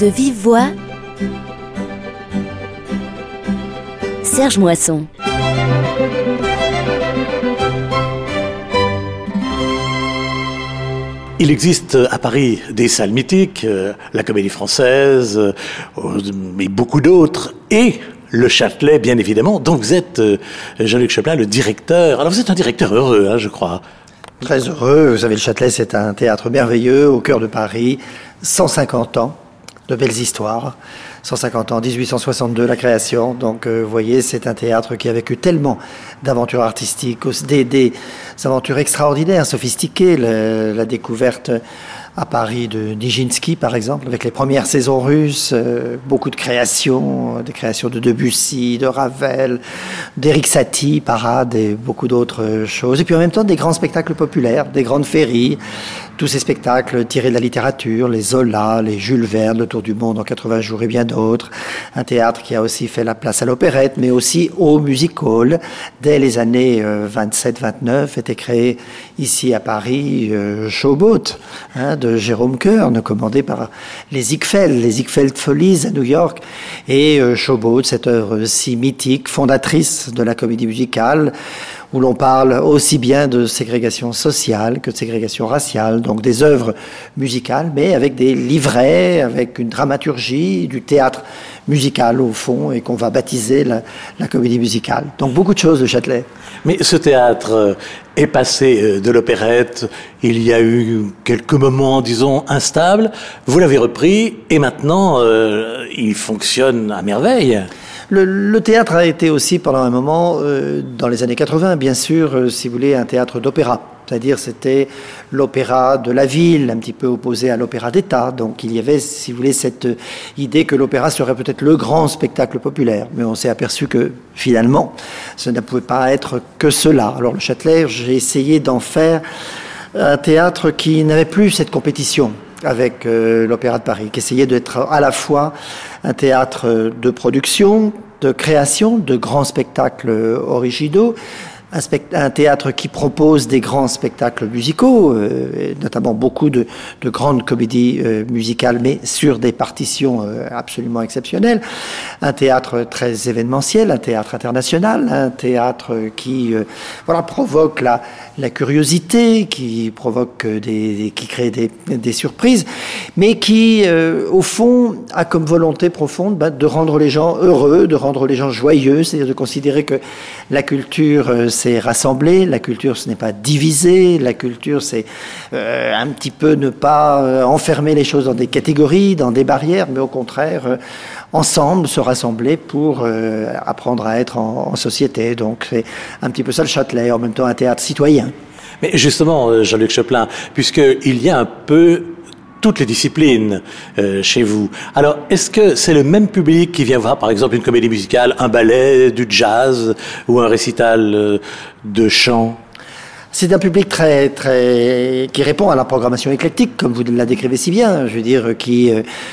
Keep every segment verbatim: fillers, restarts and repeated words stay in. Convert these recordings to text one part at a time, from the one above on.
De vive voix, Serge Moisson. Il existe à Paris des salles mythiques, euh, la Comédie Française, euh, mais beaucoup d'autres, et le Châtelet, bien évidemment, dont vous êtes, euh, Jean-Luc Choplin, le directeur. Alors vous êtes un directeur heureux, hein, je crois. Très heureux. Vous savez, le Châtelet, c'est un théâtre merveilleux, au cœur de Paris, cent cinquante ans de belles histoires. cent cinquante ans, dix-huit cent soixante-deux, la création. Donc, euh, vous voyez, c'est un théâtre qui a vécu tellement d'aventures artistiques, des, des aventures extraordinaires, sophistiquées. Le, la découverte à Paris de Nijinsky, par exemple, avec les premières saisons russes, euh, beaucoup de créations, des créations de Debussy, de Ravel, d'Éric Satie, Parade et beaucoup d'autres choses. Et puis en même temps, des grands spectacles populaires, des grandes féeries, tous ces spectacles tirés de la littérature, les Zola, les Jules Verne, le Tour du monde en quatre-vingts jours et bien d'autres. Un théâtre qui a aussi fait la place à l'opérette, mais aussi au music-hall. Dès les années vingt-sept vingt-neuf, était créé ici à Paris euh, Showboat, hein, de Jérôme Kern, commandé par les Ziegfeld, les Ziegfeld Follies à New York. Et euh, Showboat, cette œuvre si mythique, fondatrice de la comédie musicale, où l'on parle aussi bien de ségrégation sociale que de ségrégation raciale, donc des œuvres musicales, mais avec des livrets, avec une dramaturgie, du théâtre musical au fond, et qu'on va baptiser la, la comédie musicale. Donc beaucoup de choses, le Châtelet. Mais ce théâtre est passé de l'opérette, il y a eu quelques moments, disons, instables, vous l'avez repris, et maintenant, euh, il fonctionne à merveille. Le, le théâtre a été aussi pendant un moment, euh, dans les années quatre-vingts, bien sûr, euh, si vous voulez, un théâtre d'opéra. C'est-à-dire c'était l'opéra de la ville, un petit peu opposé à l'opéra d'État. Donc il y avait, si vous voulez, cette idée que l'opéra serait peut-être le grand spectacle populaire. Mais on s'est aperçu que finalement, ce ne pouvait pas être que cela. Alors le Châtelet, j'ai essayé d'en faire un théâtre qui n'avait plus cette compétition avec euh, l'Opéra de Paris, qui essayait d'être à la fois un théâtre de production, de création, de grands spectacles originaux, un, spect- un théâtre qui propose des grands spectacles musicaux, euh, notamment beaucoup de, de grandes comédies euh, musicales, mais sur des partitions euh, absolument exceptionnelles, un théâtre très événementiel, un théâtre international, un théâtre qui euh, voilà, provoque la, la curiosité, qui provoque des, qui crée des, des surprises, mais qui, euh, au fond, a comme volonté profonde ben, de rendre les gens heureux, de rendre les gens joyeux, c'est-à-dire de considérer que la culture, euh, c'est rassembler, la culture, ce n'est pas diviser, la culture, c'est euh, un petit peu ne pas euh, enfermer les choses dans des catégories, dans des barrières, mais au contraire, euh, ensemble, se rassembler pour euh, apprendre à être en, en société. Donc, c'est un petit peu ça le Châtelet, en même temps un théâtre citoyen. Mais justement, Jean-Luc Choplin, puisqu'il y a un peu toutes les disciplines euh, chez vous. Alors, est-ce que c'est le même public qui vient voir, par exemple, une comédie musicale, un ballet, du jazz ou un récital euh, de chant ? C'est un public très, très, qui répond à la programmation éclectique, comme vous la décrivez si bien. Je veux dire, qui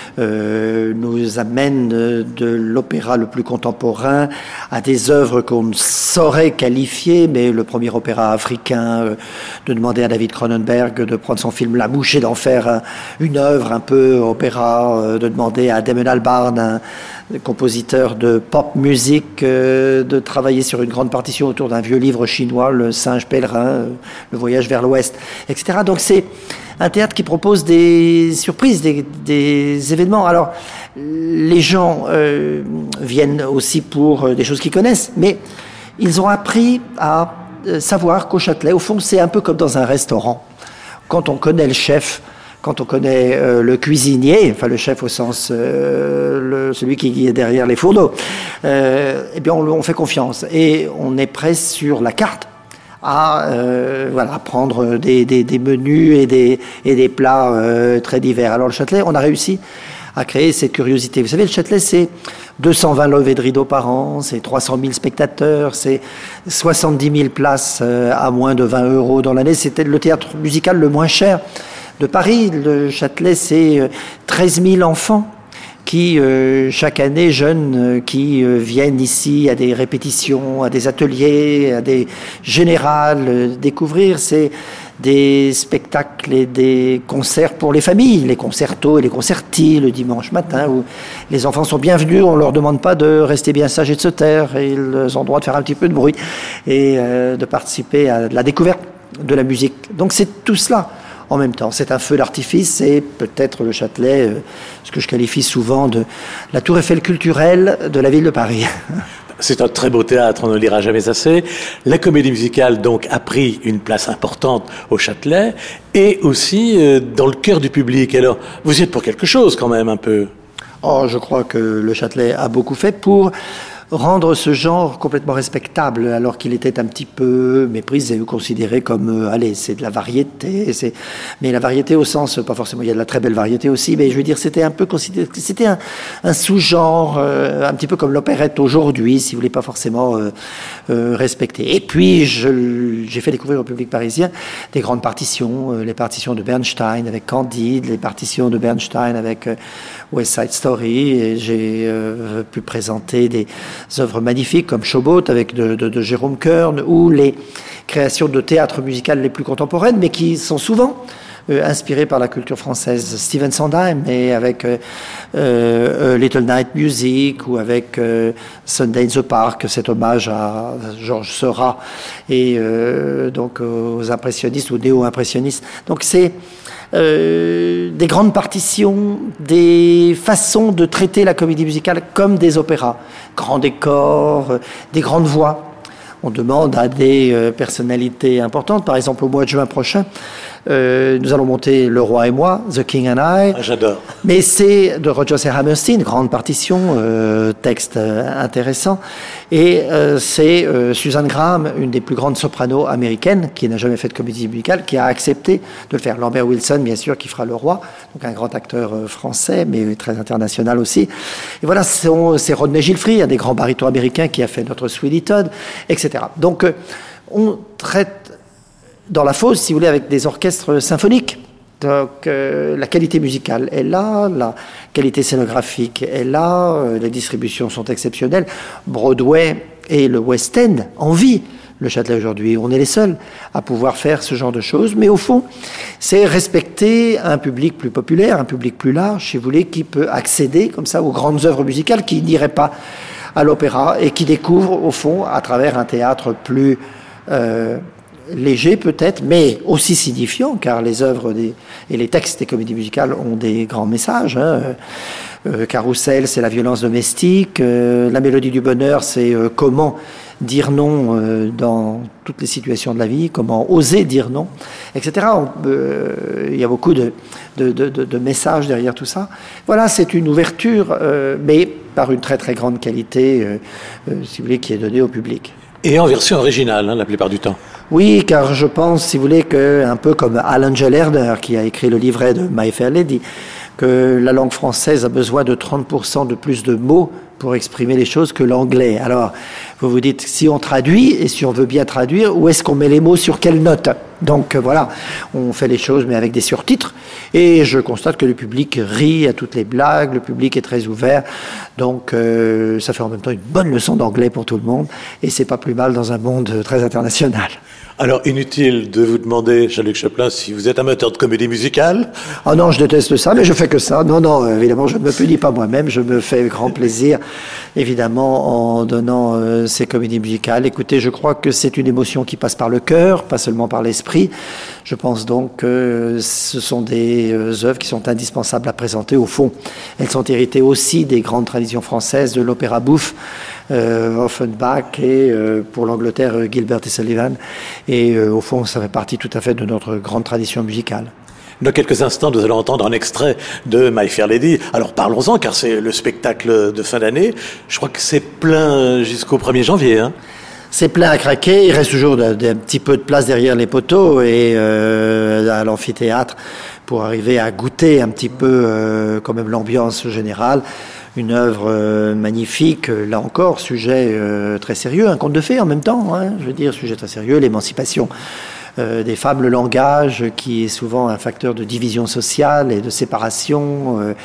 euh, nous amène de l'opéra le plus contemporain à des œuvres qu'on ne saurait qualifier, mais le premier opéra africain, euh, de demander à David Cronenberg de prendre son film La Mouche et d'en faire un, une œuvre un peu opéra, euh, de demander à Damon Albarn, un compositeur de pop music, euh, de travailler sur une grande partition autour d'un vieux livre chinois, Le Singe Pèlerin, euh, Le Voyage vers l'Ouest, et cetera. Donc c'est un théâtre qui propose des surprises, des, des événements. Alors les gens euh, viennent aussi pour des choses qu'ils connaissent, mais ils ont appris à savoir qu'au Châtelet, au fond, c'est un peu comme dans un restaurant. Quand on connaît le chef, quand on connaît euh, le cuisinier, enfin le chef au sens, euh, le, celui qui est derrière les fourneaux, euh, eh bien on, on fait confiance et on est prêt sur la carte à euh, voilà, prendre des, des, des menus et des, et des plats euh, très divers. Alors le Châtelet, on a réussi à créer cette curiosité. Vous savez, le Châtelet, c'est deux cent vingt levées de rideaux par an, c'est trois cent mille spectateurs, c'est soixante-dix mille places euh, à moins de vingt euros dans l'année. C'était le théâtre musical le moins cher de Paris. Le Châtelet, c'est treize mille enfants qui, euh, chaque année, jeunes, euh, qui euh, viennent ici à des répétitions, à des ateliers, à des générales, euh, découvrir. C'est des spectacles et des concerts pour les familles, les concertos et les concertis le dimanche matin, où les enfants sont bienvenus, on ne leur demande pas de rester bien sages et de se taire, et ils ont le droit de faire un petit peu de bruit et euh, de participer à la découverte de la musique. Donc c'est tout cela en même temps. C'est un feu d'artifice et peut-être le Châtelet, euh, ce que je qualifie souvent de la tour Eiffel culturelle de la ville de Paris. C'est un très beau théâtre, on ne le dira jamais assez. La comédie musicale, donc, a pris une place importante au Châtelet et aussi euh, dans le cœur du public. Alors, vous y êtes pour quelque chose quand même, un peu. Oh, je crois que le Châtelet a beaucoup fait pour rendre ce genre complètement respectable, alors qu'il était un petit peu méprisé ou considéré comme, euh, allez, c'est de la variété, c'est, mais la variété au sens, pas forcément, il y a de la très belle variété aussi, mais je veux dire, c'était un peu considéré, c'était un, un sous-genre, euh, un petit peu comme l'opérette aujourd'hui, si vous voulez, pas forcément euh, euh, respecté. Et puis, je, j'ai fait découvrir au public parisien des grandes partitions, euh, les partitions de Bernstein avec Candide, les partitions de Bernstein avec euh, West Side Story, et j'ai euh, pu présenter des œuvres magnifiques comme Showboat avec de, de, de Jérôme Kern, ou les créations de théâtre musical les plus contemporaines, mais qui sont souvent euh, inspirées par la culture française. Stephen Sondheim, et avec euh, euh, Little Night Music, ou avec euh, Sunday in the Park, cet hommage à Georges Seurat, et euh, donc aux impressionnistes ou néo-impressionnistes. Donc c'est Euh, des grandes partitions, des façons de traiter la comédie musicale comme des opéras. Grands décors, euh, des grandes voix. On demande à des euh, personnalités importantes. Par exemple, au mois de juin prochain, euh, nous allons monter Le Roi et moi, The King and I. Ah, j'adore. Mais c'est de Rodgers et Hammerstein, grande partition, euh, texte euh, intéressant. Et euh, c'est euh, Susan Graham, une des plus grandes sopranos américaines, qui n'a jamais fait de comédie musicale, qui a accepté de le faire. Lambert Wilson, bien sûr, qui fera Le Roi, donc un grand acteur euh, français, mais très international aussi. Et voilà, c'est, c'est Rodney Gilfry, un des grands barytons américains qui a fait notre Sweeney Todd, et cetera. Donc, euh, on traite dans la fosse, si vous voulez, avec des orchestres symphoniques. Donc, euh, la qualité musicale est là, la qualité scénographique est là, euh, les distributions sont exceptionnelles. Broadway et le West End en vie. Le Châtelet aujourd'hui, on est les seuls à pouvoir faire ce genre de choses. Mais au fond, c'est respecter un public plus populaire, un public plus large, si vous voulez, qui peut accéder comme ça aux grandes œuvres musicales, qui n'irait pas à l'opéra et qui découvre, au fond, à travers un théâtre plus euh, léger peut-être, mais aussi signifiant, car les œuvres des, et les textes des comédies musicales ont des grands messages. Hein. Euh, Carrousel, c'est la violence domestique. Euh, la mélodie du bonheur, c'est euh, comment dire non euh, dans toutes les situations de la vie, comment oser dire non, et cetera. Il euh, y a beaucoup de, de, de, de messages derrière tout ça. Voilà, c'est une ouverture, euh, mais par une très très grande qualité, euh, euh, si vous voulez, qui est donnée au public. Et en version originale, hein, la plupart du temps. Oui, car je pense, si vous voulez, que un peu comme Alan Gellerder, qui a écrit le livret de My Fair Lady, que la langue française a besoin de trente pour cent de plus de mots pour exprimer les choses que l'anglais. Alors, vous vous dites, si on traduit, et si on veut bien traduire, où est-ce qu'on met les mots, sur quelle note? Donc euh, voilà, on fait les choses, mais avec des surtitres. Et je constate que le public rit à toutes les blagues, le public est très ouvert. Donc euh, ça fait en même temps une bonne leçon d'anglais pour tout le monde. Et c'est pas plus mal dans un monde très international. Alors, inutile de vous demander, Jean-Luc Choplin, si vous êtes amateur de comédie musicale. Ah non, je déteste ça, mais je fais que ça. Non, non, évidemment, je ne me punis pas moi-même. Je me fais grand plaisir, évidemment, en donnant euh, ces comédies musicales. Écoutez, je crois que c'est une émotion qui passe par le cœur, pas seulement par l'esprit. Je pense donc que ce sont des euh, œuvres qui sont indispensables à présenter. Au fond, elles sont héritées aussi des grandes traditions françaises, de l'opéra bouffe, euh, Offenbach, et euh, pour l'Angleterre, euh, Gilbert et Sullivan. Et euh, au fond, ça fait partie tout à fait de notre grande tradition musicale. Dans quelques instants, nous allons entendre un extrait de My Fair Lady. Alors parlons-en, car c'est le spectacle de fin d'année. Je crois que c'est plein jusqu'au premier janvier. Hein. C'est plein à craquer. Il reste toujours un petit peu de place derrière les poteaux et euh, à l'amphithéâtre pour arriver à goûter un petit peu euh, quand même l'ambiance générale. Une œuvre euh, magnifique, là encore, sujet euh, très sérieux, un conte de fées en même temps, hein, je veux dire, sujet très sérieux, l'émancipation euh, des femmes, le langage qui est souvent un facteur de division sociale et de séparation. Euh,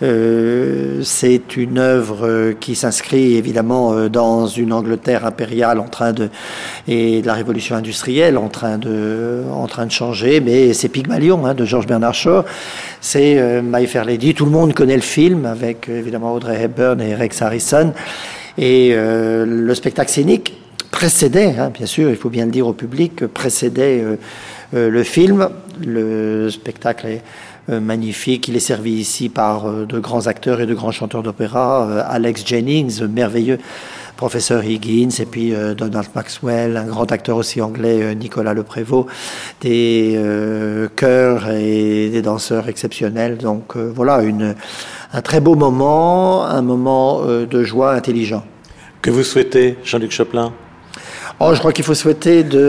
euh, c'est une œuvre qui s'inscrit évidemment dans une Angleterre impériale en train de et de la révolution industrielle en train de en train de changer, mais c'est Pygmalion hein, de George Bernard Shaw. C'est euh, My Fair Lady. Tout le monde connaît le film avec évidemment Audrey Hepburn et Rex Harrison. Et euh, le spectacle scénique précédait, hein, bien sûr, il faut bien le dire au public, précédait euh, euh, le film. Le spectacle est euh, magnifique. Il est servi ici par euh, de grands acteurs et de grands chanteurs d'opéra. Euh, Alex Jennings, merveilleux professeur Higgins, et puis euh, Donald Maxwell, un grand acteur aussi anglais, euh, Nicolas Leprévost, des euh, chœurs et des danseurs exceptionnels. Donc euh, voilà, une, un très beau moment, un moment euh, de joie intelligent. Que vous souhaitez, Jean-Luc Choplin? Oh, je crois qu'il faut souhaiter de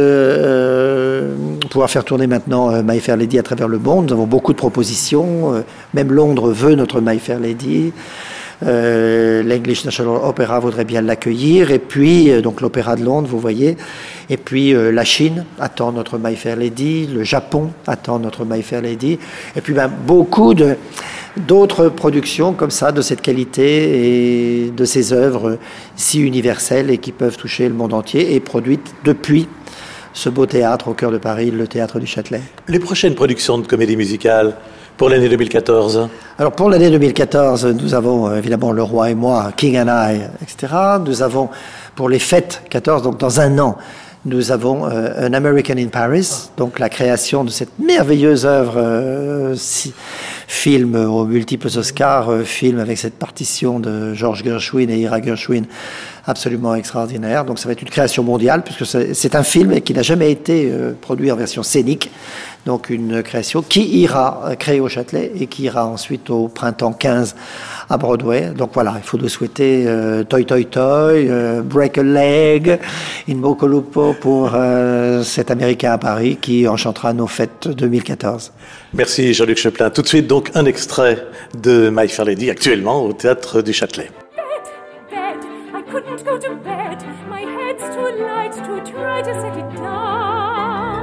euh, pouvoir faire tourner maintenant euh, My Fair Lady à travers le monde. Nous avons beaucoup de propositions. Euh, même Londres veut notre My Fair Lady. Euh, L'English National Opera voudrait bien l'accueillir. Et puis, euh, donc l'Opéra de Londres, vous voyez. Et puis, euh, la Chine attend notre My Fair Lady. Le Japon attend notre My Fair Lady. Et puis, ben, beaucoup de... d'autres productions comme ça, de cette qualité et de ces œuvres si universelles et qui peuvent toucher le monde entier et produites depuis ce beau théâtre au cœur de Paris, le Théâtre du Châtelet. Les prochaines productions de comédie musicale pour l'année deux mille quatorze? Alors pour l'année deux mille quatorze, nous avons évidemment Le Roi et moi, King and I, et cetera. Nous avons pour les fêtes quatorze, donc dans un an, nous avons euh, An American in Paris, donc la création de cette merveilleuse œuvre, euh, si, film aux multiples Oscars, euh, film avec cette partition de George Gershwin et Ira Gershwin, absolument extraordinaire. Donc ça va être une création mondiale, puisque c'est, c'est un film qui n'a jamais été euh, produit en version scénique. Donc une création qui ira euh, créée au Châtelet et qui ira ensuite au printemps quinze à Broadway. Donc voilà, il faut nous souhaiter euh, Toi Toi Toi, euh, Break a Leg, In Moco Lupo pour euh, cet Américain à Paris qui enchantera nos fêtes deux mille quatorze. Merci Jean-Luc Choplin. Tout de suite donc un extrait de My Fair Lady actuellement au Théâtre du Châtelet. Couldn't go to bed, my head's too light to try to set it down.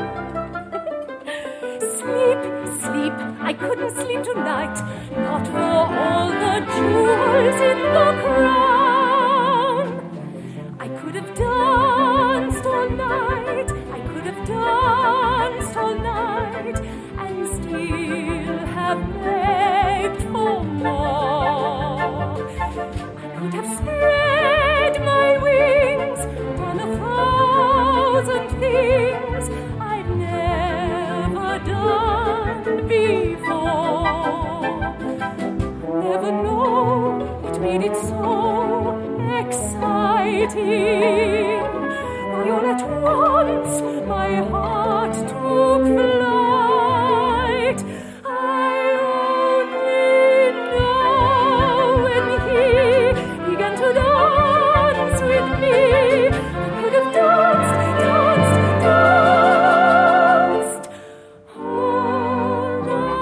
Sleep, sleep, I couldn't sleep tonight, not for all the jewels in the crown. I could have danced all night, I could have danced all night, and still have begged for more. I could have spread my wings on a thousand things I've never done before. Never know it made it so exciting. Why all at once my heart took flight. I only know when he began to dance with me. I could have danced, danced, danced all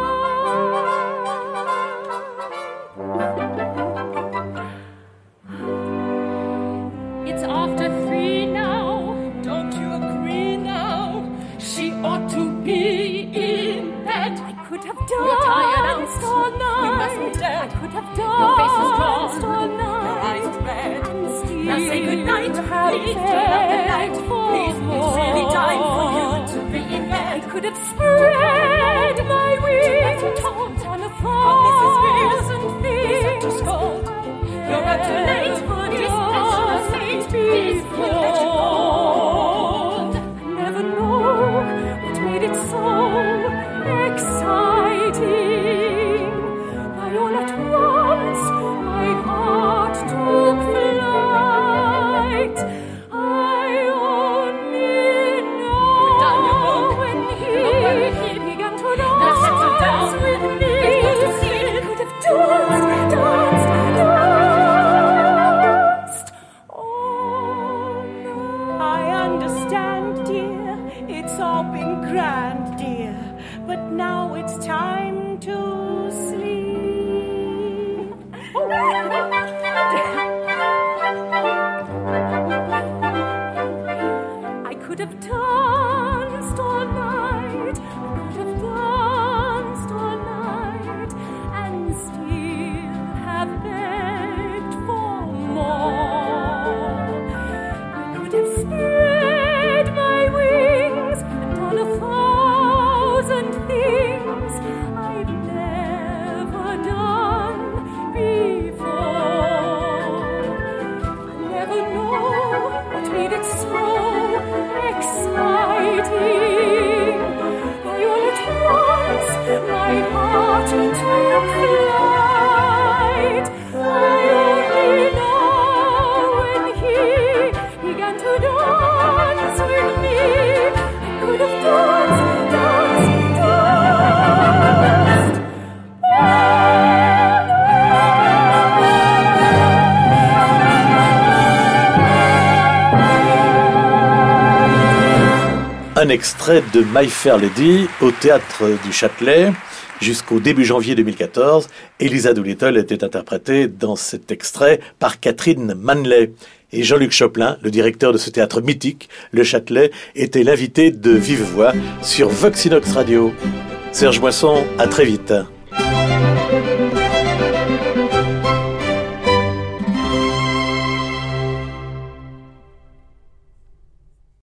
night. It's after three now, don't you agree now? She ought to be in bed. I could have danced You're tired out. all night. You must be dead. I could have danced Your face is gone. all night. Your eyes red. And still now say goodnight. Please turn out the light. Please, it's really time for you to be in bed. I could have spread my wings on a thousand things. To scold. You're up too late. Dispatch your fate before. I never know what made it so exciting. Why all at once my heart took flight. I only know when he began to dance with me. I could have danced, danced, danced all night. I understand, dear, it's all been grand, dear, but now it's time un extrait de My Fair Lady au Théâtre du Châtelet jusqu'au début janvier deux mille quatorze. Eliza Doolittle était interprétée dans cet extrait par Catherine Manley. Et Jean-Luc Choplin, le directeur de ce théâtre mythique, le Châtelet, était l'invité de Vive Voix sur Vox Inox Radio. Serge Moisson, à très vite.